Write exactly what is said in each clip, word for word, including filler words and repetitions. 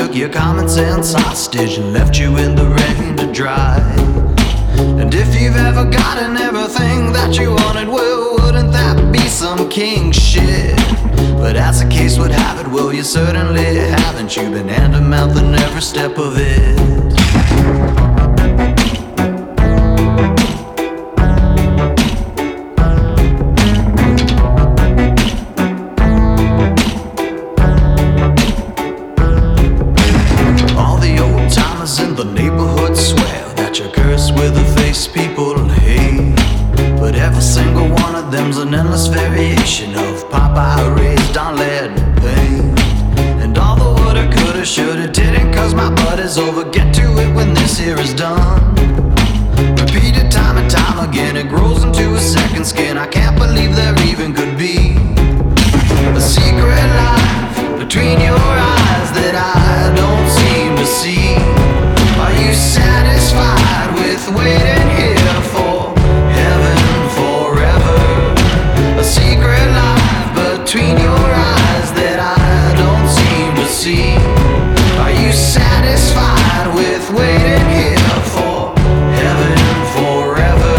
took your common sense hostage and left you in the rain to dry. And if you've ever gotten everything that you wanted, well, wouldn't that be some king shit? But as the case would have it, well, you certainly haven't. You've been hand to mouth in every step of it. An endless variation of Popeye raised on lead paint. And all the woulda, coulda, shoulda, didn't, cause my butt is over. Get to it when this here is done. Repeat it time and time again, it grows into a second skin. I can't believe there even could be a secret life between your eyes that I don't seem to see. Are you satisfied with waiting here for heaven forever? A secret life between your eyes that I don't seem to see. Are you satisfied with waiting here for heaven forever?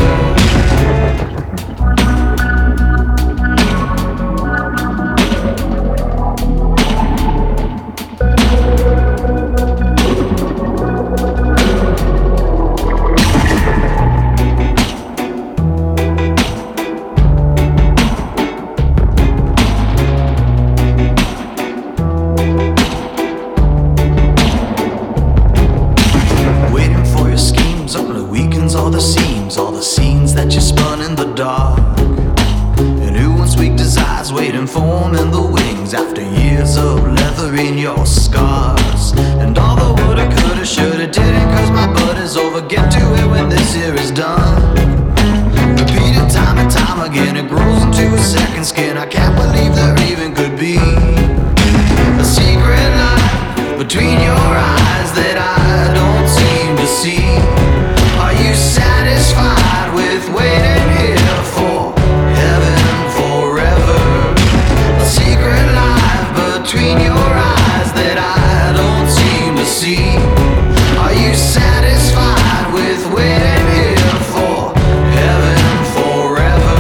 Forming the wings after years of leathering your scars. And all the woulda, coulda, shoulda, didn't, cause my butt is over. Get to it when this here is done. Repeat it time and time again, it grows into a second skin. I can't believe there even could be a secret life between your eyes that I don't seem to see. Are you satisfied with waiting here for heaven forever? A secret life between your eyes that I don't seem to see. Are you satisfied with waiting here for heaven forever?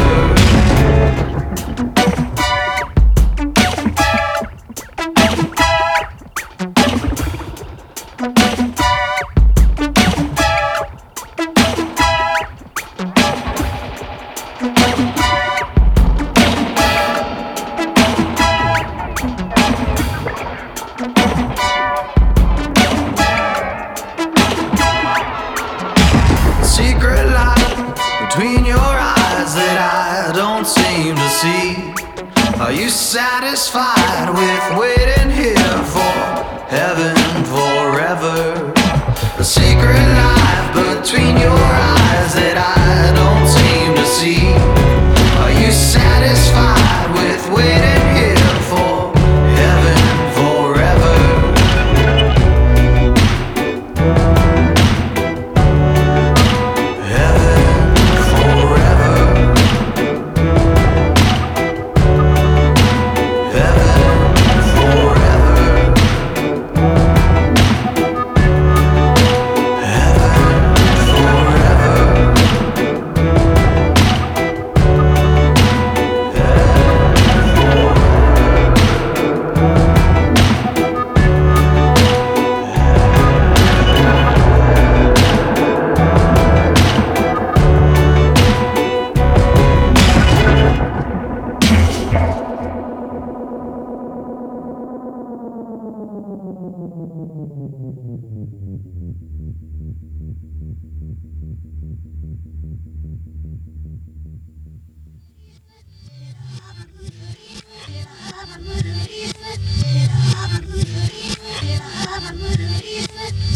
Secret light between your eyes that I don't seem to see. Are you satisfied with waiting here for heaven forever? A secret life between your eyes that I don't seem to see. Are you satisfied with waiting here for heaven forever? I'm